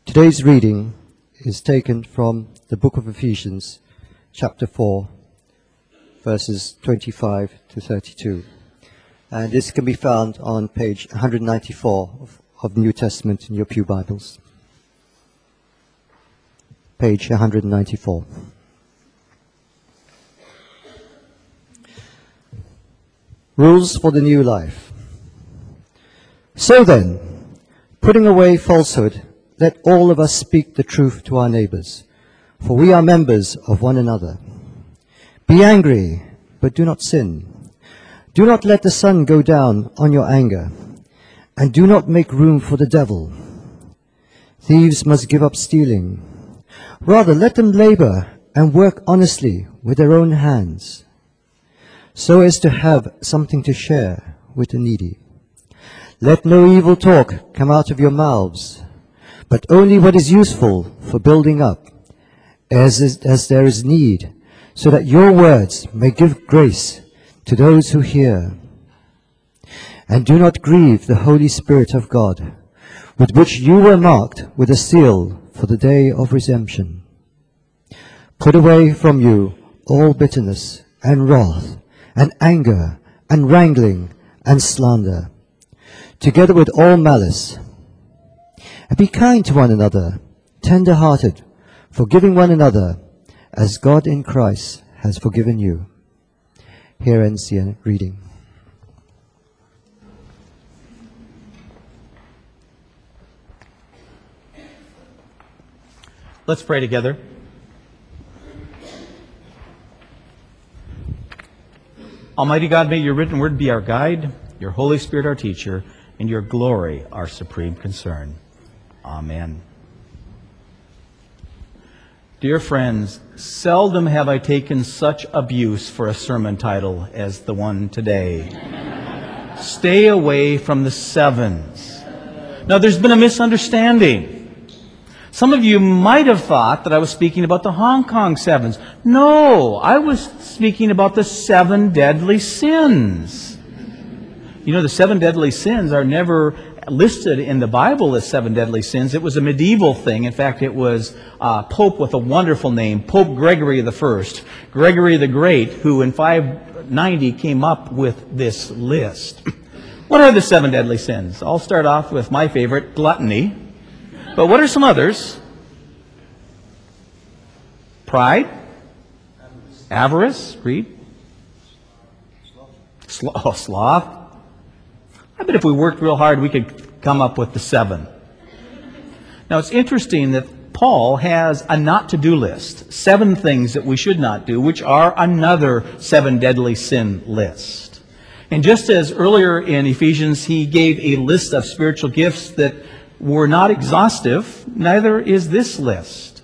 Today's reading is taken from the book of Ephesians, chapter 4, verses 25 to 32. And this can be found on page 194 of the New Testament in your Pew Bibles. Page 194. Rules for the new life. So then, putting away falsehood, let all of us speak the truth to our neighbors, for we are members of one another. Be angry, but do not sin. Do not let the sun go down on your anger, and do not make room for the devil. Thieves must give up stealing. Rather, let them labor and work honestly with their own hands, so as to have something to share with the needy. Let no evil talk come out of your mouths, but only what is useful for building up, as there is need, so that your words may give grace to those who hear. And do not grieve the Holy Spirit of God, with which you were marked with a seal for the day of redemption. Put away from you all bitterness and wrath and anger and wrangling and slander, together with all malice. And be kind to one another, tender-hearted, forgiving one another, as God in Christ has forgiven you. Here ends the reading. Let's pray together. Almighty God, may your written word be our guide, your Holy Spirit our teacher, and your glory our supreme concern. Amen. Dear friends, seldom have I taken such abuse for a sermon title as the one today. Stay away from the sevens. Now, there's been a misunderstanding. Some of you might have thought that I was speaking about the Hong Kong sevens. No, I was speaking about the 7 deadly sins. You know, the 7 deadly sins are never listed in the Bible as 7 deadly sins. It was a medieval thing. In fact, it was a pope with a wonderful name, Pope Gregory I, Gregory the Great, who in 590 came up with this list. What are the 7 deadly sins? I'll start off with my favorite, gluttony. But what are some others? Pride? Avarice? Greed? Sloth? I bet if we worked real hard, we could come up with the 7. Now, it's interesting that Paul has a not-to-do list, 7 things that we should not do, which are another 7 deadly sin list. And just as earlier in Ephesians, he gave a list of spiritual gifts that were not exhaustive, neither is this list.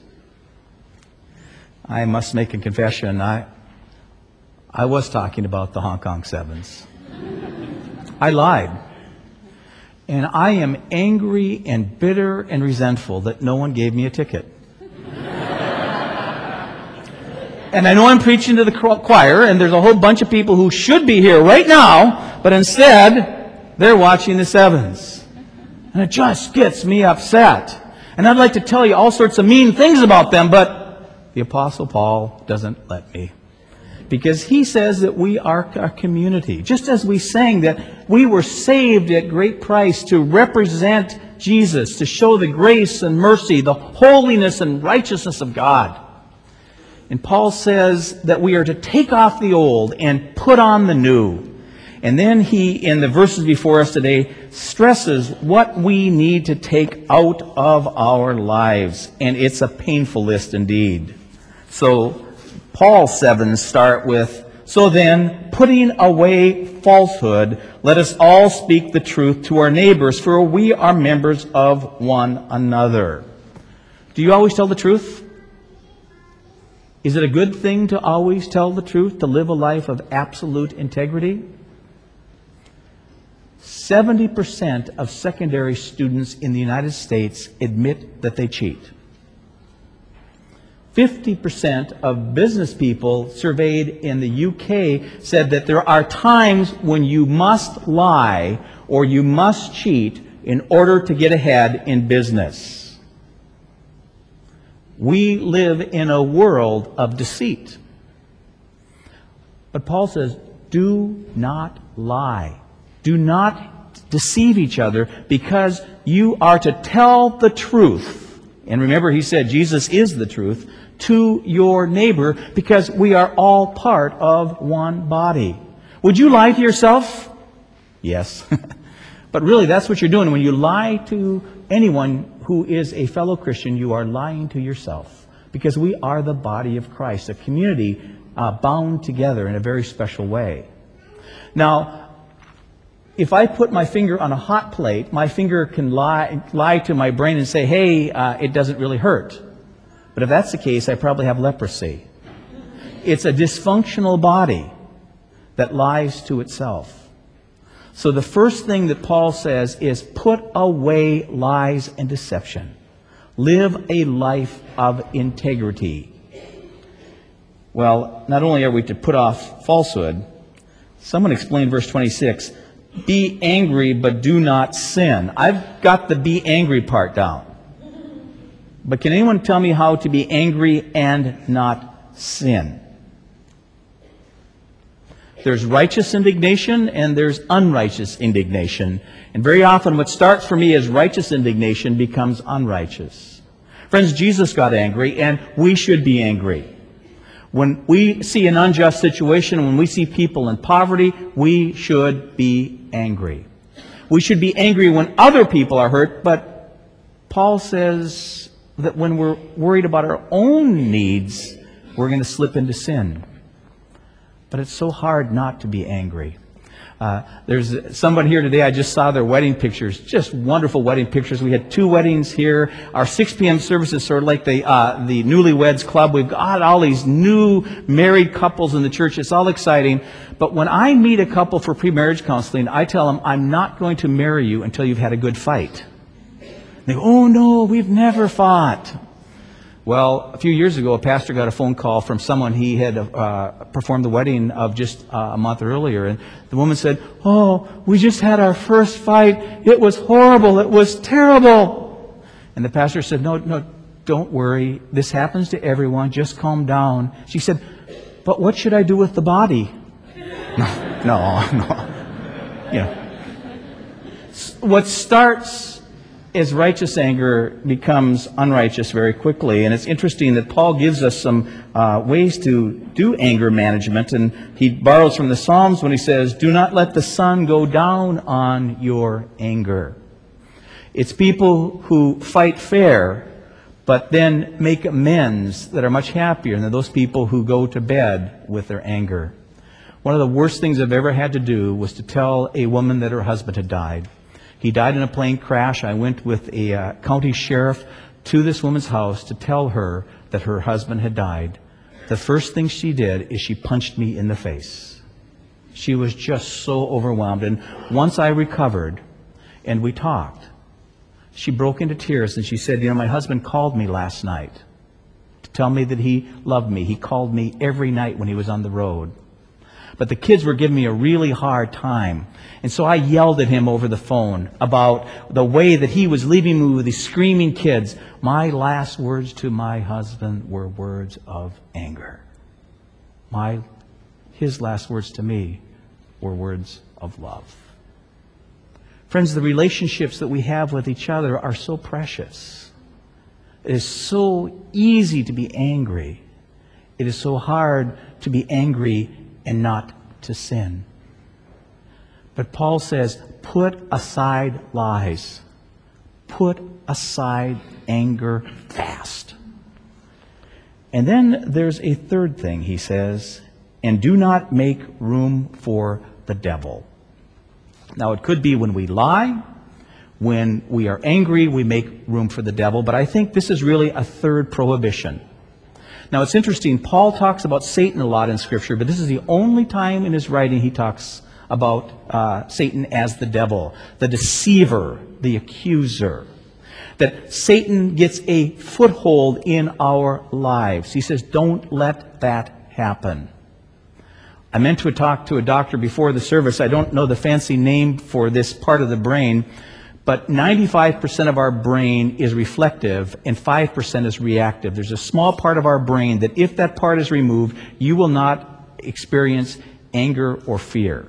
I must make a confession. I was talking about the Hong Kong sevens. I lied. And I am angry and bitter and resentful that no one gave me a ticket. And I know I'm preaching to the choir, and there's a whole bunch of people who should be here right now, but instead, they're watching the sevens. And it just gets me upset. And I'd like to tell you all sorts of mean things about them, but the Apostle Paul doesn't let me. Because he says that we are a community. Just as we sang that we were saved at great price to represent Jesus, to show the grace and mercy, the holiness and righteousness of God. And Paul says that we are to take off the old and put on the new. And then he, in the verses before us today, stresses what we need to take out of our lives. And it's a painful list indeed. So, Paul's 7 start with, so then, putting away falsehood, let us all speak the truth to our neighbors, for we are members of one another. Do you always tell the truth? Is it a good thing to always tell the truth, to live a life of absolute integrity? 70% of secondary students in the United States admit that they cheat. 50% of business people surveyed in the UK said that there are times when you must lie or you must cheat in order to get ahead in business. We live in a world of deceit. But Paul says, do not lie. Do not deceive each other, because you are to tell the truth. And remember, he said Jesus is the truth, to your neighbor, because we are all part of one body. Would you lie to yourself? Yes. But really, that's what you're doing. When you lie to anyone who is a fellow Christian, you are lying to yourself. Because we are the body of Christ, a community bound together in a very special way. Now, if I put my finger on a hot plate, my finger can lie to my brain and say, hey, it doesn't really hurt. But if that's the case, I probably have leprosy. It's a dysfunctional body that lies to itself. So the first thing that Paul says is put away lies and deception. Live a life of integrity. Well, not only are we to put off falsehood, someone explained verse 26, be angry but do not sin. I've got the be angry part down. But can anyone tell me how to be angry and not sin? There's righteous indignation and there's unrighteous indignation. And very often what starts for me as righteous indignation becomes unrighteous. Friends, Jesus got angry, and we should be angry. When we see an unjust situation, when we see people in poverty, we should be angry. We should be angry when other people are hurt, but Paul says that when we're worried about our own needs, we're going to slip into sin. But it's so hard not to be angry. There's someone here today, I just saw their wedding pictures. Just wonderful wedding pictures. We had 2 weddings here. Our 6 p.m. service is sort of like the Newlyweds Club. We've got all these new married couples in the church. It's all exciting. But when I meet a couple for pre-marriage counseling, I tell them, I'm not going to marry you until you've had a good fight. They go, oh no, we've never fought. Well, a few years ago, a pastor got a phone call from someone he had performed the wedding of just a month earlier. And the woman said, oh, we just had our first fight. It was horrible. It was terrible. And the pastor said, no, don't worry. This happens to everyone. Just calm down. She said, but what should I do with the body? No. You know. What starts as righteous anger becomes unrighteous very quickly. And it's interesting that Paul gives us some ways to do anger management. And he borrows from the Psalms when he says, do not let the sun go down on your anger. It's people who fight fair, but then make amends that are much happier than those people who go to bed with their anger. One of the worst things I've ever had to do was to tell a woman that her husband had died. He died in a plane crash. I went with a county sheriff to this woman's house to tell her that her husband had died. The first thing she did is she punched me in the face. She was just so overwhelmed. And once I recovered and we talked, she broke into tears and she said, you know, my husband called me last night to tell me that he loved me. He called me every night when he was on the road. But the kids were giving me a really hard time. And so I yelled at him over the phone about the way that he was leaving me with these screaming kids. My last words to my husband were words of anger. His last words to me were words of love. Friends, the relationships that we have with each other are so precious. It is so easy to be angry. It is so hard to be angry and not to sin. But Paul says, put aside lies. Put aside anger fast. And then there's a third thing, he says, and do not make room for the devil. Now, it could be when we lie, when we are angry, we make room for the devil, but I think this is really a third prohibition. Now, it's interesting, Paul talks about Satan a lot in Scripture, but this is the only time in his writing he talks about Satan as the devil, the deceiver, the accuser. That Satan gets a foothold in our lives. He says, don't let that happen. I meant to talk to a doctor before the service. I don't know the fancy name for this part of the brain, But 95% of our brain is reflective and 5% is reactive. There's a small part of our brain that if that part is removed, you will not experience anger or fear.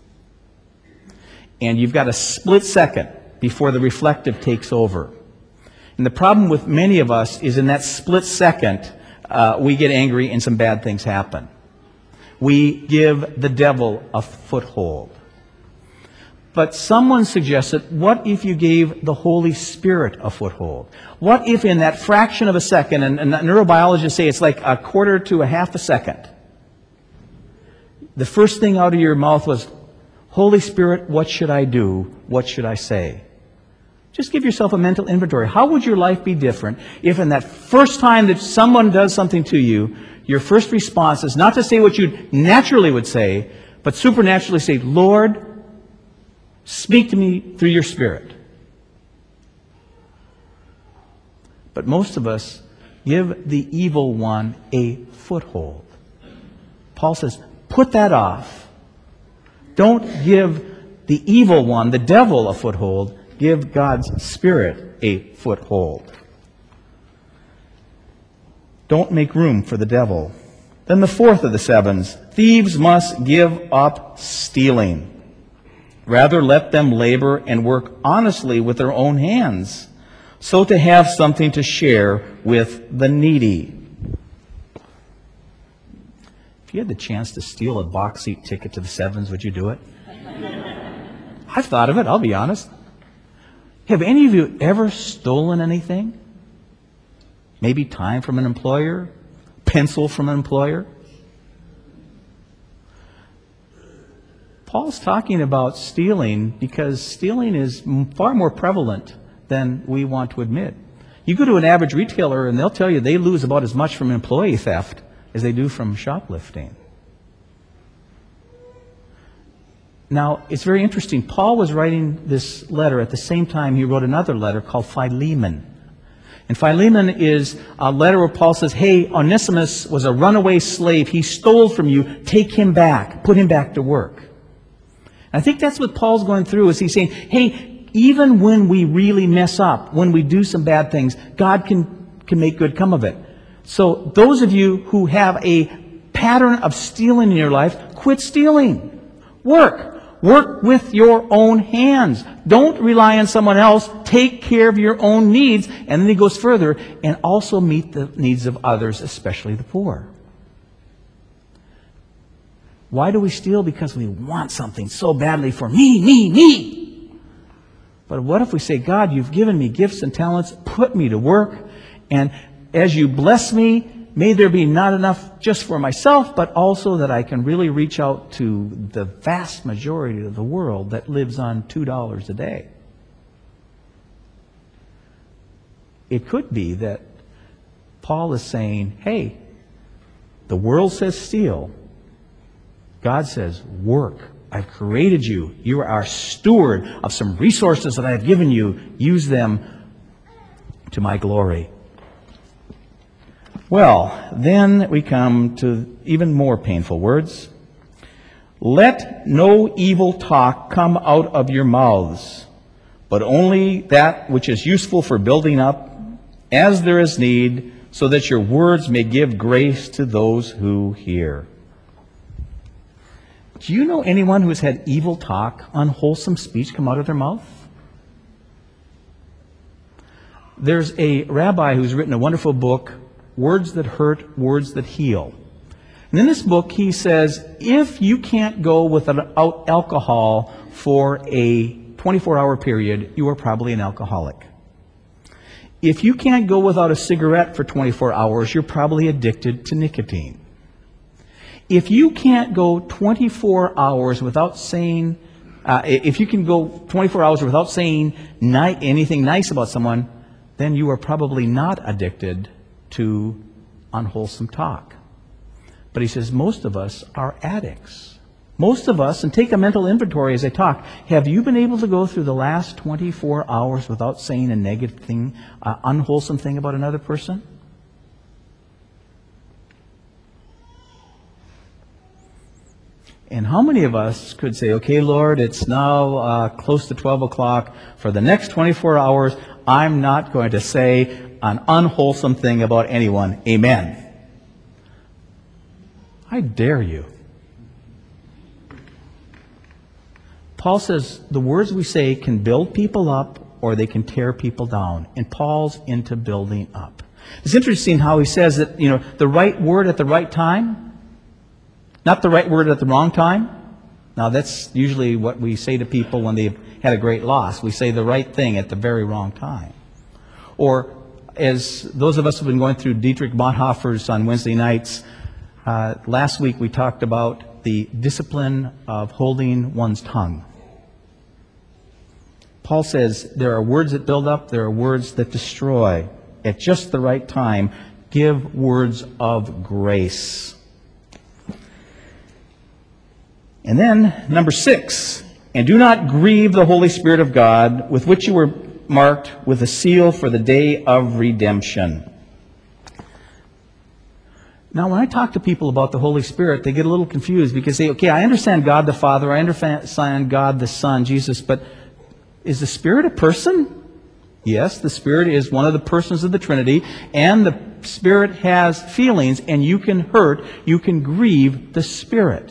And you've got a split second before the reflective takes over. And the problem with many of us is in that split second, we get angry and some bad things happen. We give the devil a foothold. But someone suggested, what if you gave the Holy Spirit a foothold? What if in that fraction of a second, and neurobiologists say it's like a quarter to a half a second, the first thing out of your mouth was, Holy Spirit, what should I do? What should I say? Just give yourself a mental inventory. How would your life be different if in that first time that someone does something to you, your first response is not to say what you naturally would say, but supernaturally say, Lord, speak to me through your Spirit. But most of us give the evil one a foothold. Paul says, put that off. Don't give the evil one, the devil, a foothold. Give God's Spirit a foothold. Don't make room for the devil. Then the fourth of the sevens, thieves must give up stealing. Rather, let them labor and work honestly with their own hands, so to have something to share with the needy. If you had the chance to steal a box seat ticket to the sevens, would you do it? I've thought of it, I'll be honest. Have any of you ever stolen anything? Maybe time from an employer? Pencil from an employer? Paul's talking about stealing because stealing is far more prevalent than we want to admit. You go to an average retailer and they'll tell you they lose about as much from employee theft as they do from shoplifting. Now, it's very interesting. Paul was writing this letter at the same time he wrote another letter called Philemon. And Philemon is a letter where Paul says, hey, Onesimus was a runaway slave. He stole from you. Take him back. Put him back to work. I think that's what Paul's going through, is he's saying, hey, even when we really mess up, when we do some bad things, God can make good come of it. So those of you who have a pattern of stealing in your life, quit stealing. Work. Work with your own hands. Don't rely on someone else. Take care of your own needs. And then he goes further, and also meet the needs of others, especially the poor. Why do we steal? Because we want something so badly for me. But what if we say, God, you've given me gifts and talents. Put me to work. And as you bless me, may there be not enough just for myself, but also that I can really reach out to the vast majority of the world that lives on $2 a day. It could be that Paul is saying, hey, the world says steal. God says work. I've created you. You are a steward of some resources that I have given you. Use them to my glory. Well, then we come to even more painful words. Let no evil talk come out of your mouths, but only that which is useful for building up, as there is need, so that your words may give grace to those who hear. Do you know anyone who has had evil talk, unwholesome speech come out of their mouth? There's a rabbi who's written a wonderful book, Words That Hurt, Words That Heal. And in this book, he says, if you can't go without alcohol for a 24-hour period, you are probably an alcoholic. If you can't go without a cigarette for 24 hours, you're probably addicted to nicotine. If you can't go 24 hours without saying, if you can go 24 hours without saying anything nice about someone, then you are probably not addicted to unwholesome talk. But he says most of us are addicts. Most of us, and take a mental inventory as I talk, have you been able to go through the last 24 hours without saying a negative thing, unwholesome thing about another person? And how many of us could say, okay, Lord, it's now close to 12 o'clock. For the next 24 hours, I'm not going to say an unwholesome thing about anyone. Amen. I dare you. Paul says the words we say can build people up or they can tear people down. And Paul's into building up. It's interesting how he says that, the right word at the right time, not the right word at the wrong time. Now, that's usually what we say to people when they've had a great loss. We say the right thing at the very wrong time. Or, as those of us who have been going through Dietrich Bonhoeffer's on Wednesday nights, last week we talked about the discipline of holding one's tongue. Paul says there are words that build up, there are words that destroy. At just the right time, give words of grace. And then, number 6, and do not grieve the Holy Spirit of God, with which you were marked with a seal for the day of redemption. Now, when I talk to people about the Holy Spirit, they get a little confused because they say, okay, I understand God the Father, I understand God the Son, Jesus, but is the Spirit a person? Yes, the Spirit is one of the persons of the Trinity, and the Spirit has feelings, and you can hurt, you can grieve the Spirit.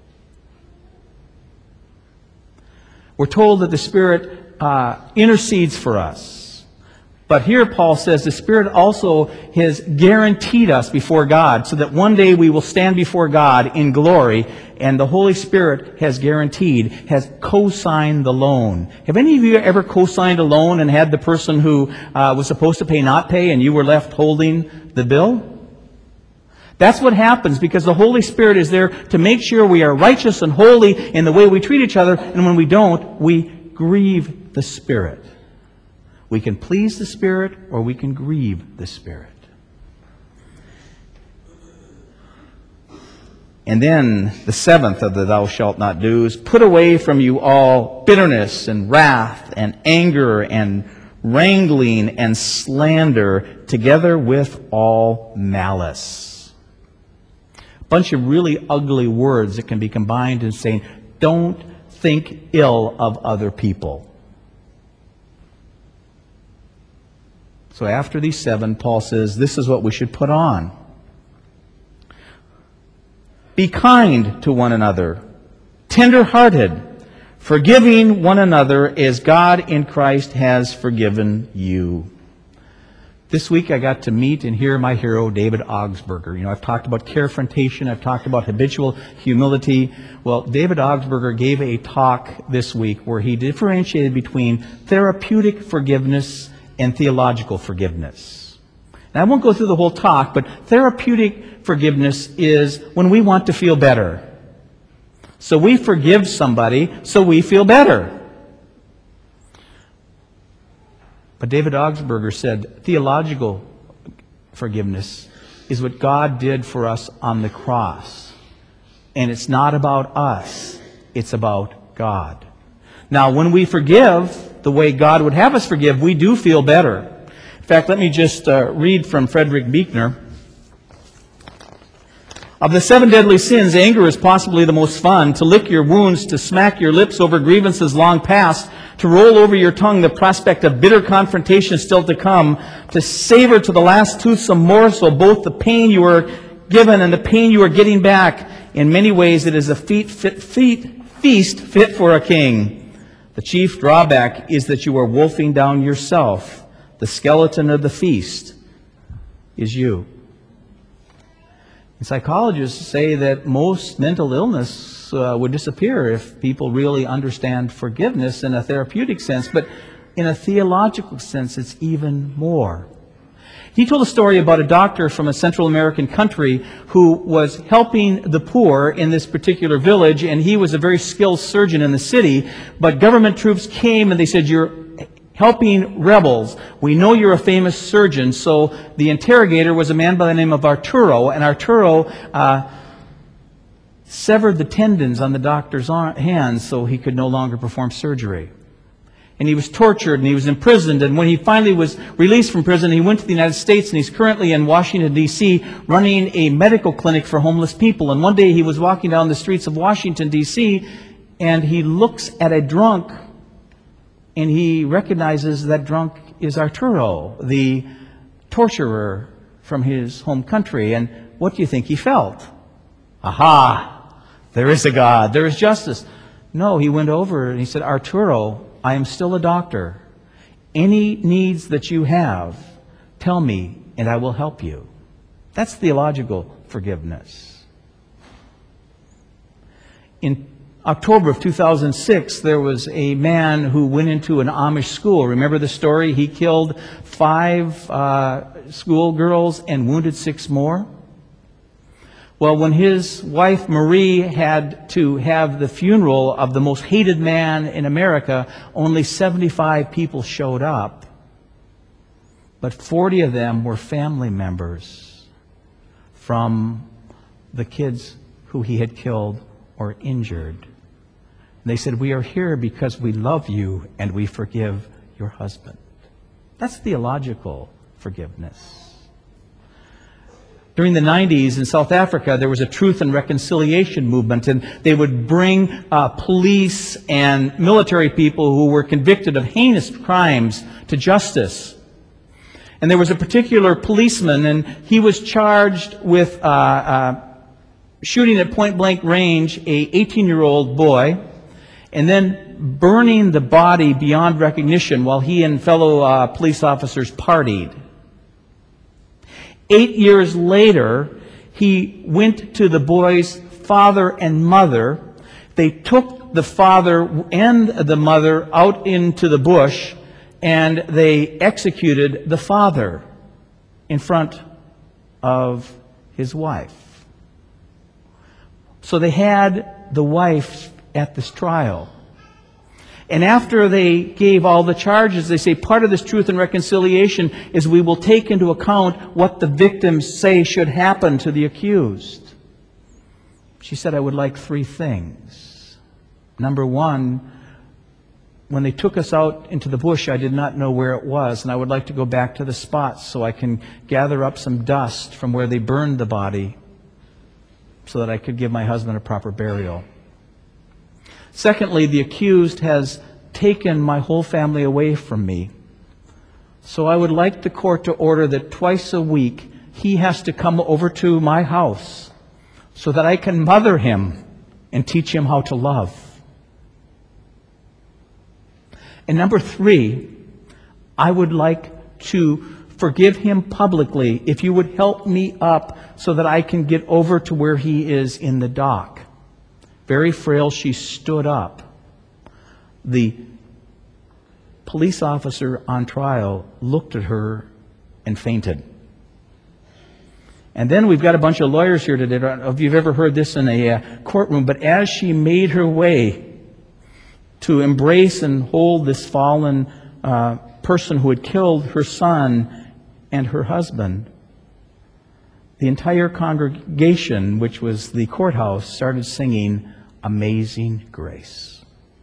We're told that the Spirit intercedes for us. But here Paul says the Spirit also has guaranteed us before God so that one day we will stand before God in glory, and the Holy Spirit has guaranteed, has co-signed the loan. Have any of you ever co-signed a loan and had the person who was supposed to pay not pay and you were left holding the bill? That's what happens because the Holy Spirit is there to make sure we are righteous and holy in the way we treat each other, and when we don't, we grieve the Spirit. We can please the Spirit or we can grieve the Spirit. And then the 7th of the thou shalt not do's, put away from you all bitterness and wrath and anger and wrangling and slander, together with all malice. A bunch of really ugly words that can be combined in saying, don't think ill of other people. So after these 7, Paul says, this is what we should put on. Be kind to one another, tender-hearted, forgiving one another as God in Christ has forgiven you. This week I got to meet and hear my hero, David Augsburger. I've talked about carefrontation, I've talked about habitual humility. Well, David Augsburger gave a talk this week where he differentiated between therapeutic forgiveness and theological forgiveness. Now, I won't go through the whole talk, but therapeutic forgiveness is when we want to feel better. So we forgive somebody so we feel better. But David Augsburger said theological forgiveness is what God did for us on the cross. And it's not about us, it's about God. Now, when we forgive the way God would have us forgive, we do feel better. In fact, let me just read from Frederick Buechner. Of the 7 deadly sins, anger is possibly the most fun. To lick your wounds, to smack your lips over grievances long past, to roll over your tongue the prospect of bitter confrontation still to come, to savor to the last toothsome morsel both the pain you are given and the pain you are getting back. In many ways, it is a feast fit for a king. The chief drawback is that you are wolfing down yourself. The skeleton of the feast is you. And psychologists say that most mental illness would disappear if people really understand forgiveness in a therapeutic sense, but in a theological sense, it's even more. He told a story about a doctor from a Central American country who was helping the poor in this particular village, and he was a very skilled surgeon in the city, but government troops came and they said, you're helping rebels. We know you're a famous surgeon. So the interrogator was a man by the name of Arturo, and Arturo severed the tendons on the doctor's hands so he could no longer perform surgery. And he was tortured and he was imprisoned. And when he finally was released from prison, he went to the United States, and he's currently in Washington, D.C., running a medical clinic for homeless people. And one day he was walking down the streets of Washington, D.C., and he looks at a drunk, and he recognizes that drunk is Arturo, the torturer from his home country. And what do you think he felt? Aha! There is a God. There is justice. No, he went over and he said, Arturo, I am still a doctor. Any needs that you have, tell me, and I will help you. That's theological forgiveness. In October of 2006, there was a man who went into an Amish school. Remember the story? He killed 5 schoolgirls and wounded 6 more. Well, when his wife Marie had to have the funeral of the most hated man in America, only 75 people showed up. But 40 of them were family members from the kids who he had killed or injured. And they said, we are here because we love you and we forgive your husband. That's theological forgiveness. During the 90s in South Africa, there was a truth and reconciliation movement, and they would bring police and military people who were convicted of heinous crimes to justice. And there was a particular policeman, and he was charged with shooting at point-blank range a 18-year-old boy, and then burning the body beyond recognition while he and fellow police officers partied. 8 years later, he went to the boy's father and mother. They took the father and the mother out into the bush, and they executed the father in front of his wife. So they had the wife at this trial. And after they gave all the charges, they say part of this truth and reconciliation is we will take into account what the victims say should happen to the accused. She said, I would like 3 things. Number 1, when they took us out into the bush, I did not know where it was, and I would like to go back to the spot so I can gather up some dust from where they burned the body so that I could give my husband a proper burial. Secondly, the accused has taken my whole family away from me. So I would like the court to order that twice a week he has to come over to my house so that I can mother him and teach him how to love. And number 3, I would like to forgive him publicly if you would help me up so that I can get over to where he is in the dock. Very frail, she stood up. The police officer on trial looked at her and fainted. And then we've got a bunch of lawyers here today. I don't know if you've ever heard this in a courtroom, but as she made her way to embrace and hold this fallen person who had killed her son and her husband, the entire congregation, which was the courthouse, started singing Amazing Grace.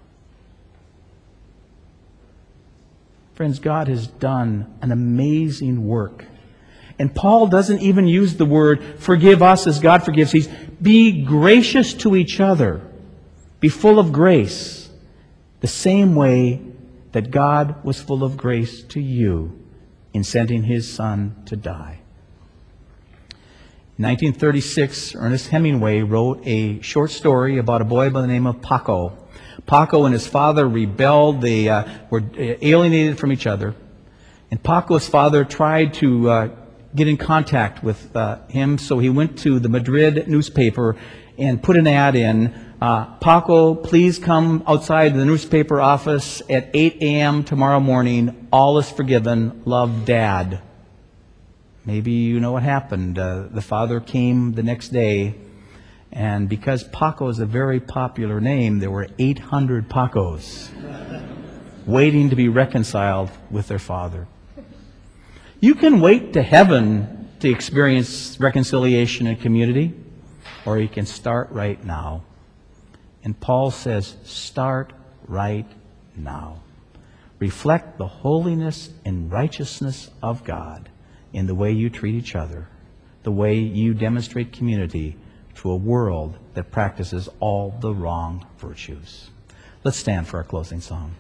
Friends, God has done an amazing work. And Paul doesn't even use the word forgive us as God forgives. He's be gracious to each other. Be full of grace. The same way that God was full of grace to you in sending His Son to die. In 1936, Ernest Hemingway wrote a short story about a boy by the name of Paco. Paco and his father rebelled. They were alienated from each other. And Paco's father tried to get in contact with him, so he went to the Madrid newspaper and put an ad in, Paco, please come outside the newspaper office at 8 a.m. tomorrow morning. All is forgiven. Love, Dad. Maybe you know what happened. The father came the next day, and because Paco is a very popular name, there were 800 Pacos waiting to be reconciled with their father. You can wait to heaven to experience reconciliation and community, or you can start right now. And Paul says, start right now. reflect the holiness and righteousness of God in the way you treat each other, the way you demonstrate community to a world that practices all the wrong virtues. Let's stand for our closing song.